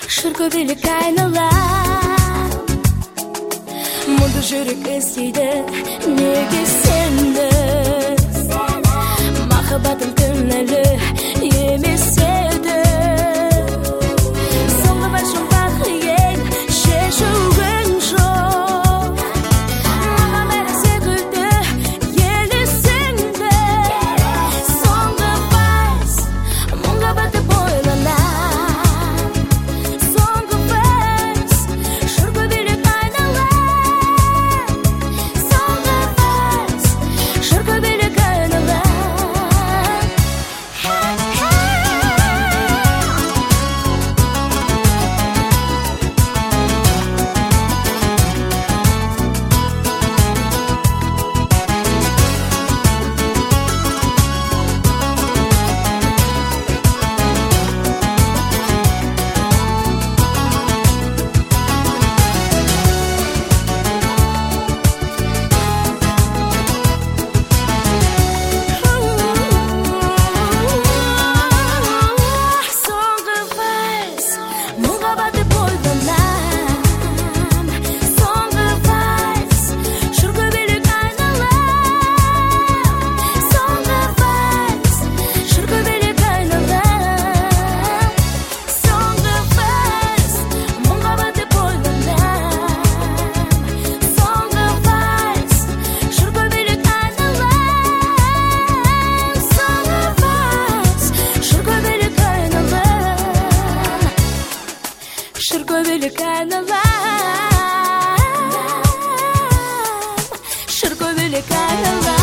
Шыркөбелек айналам, мұнды жүрек іздейді, неге сені? Махаббатым күнәлі емес еді. Соңғы бір жұмбақ ел шешуін жоқ. Маған бәрі секілді елесіңді. Соңғы вальс мұңға батып ойланам. Соңғы вальс шыркөбелек айналам. Соңғы вальс шыркөбелек айналам. Шыркөбелек айналам, шыркөбелек айналам.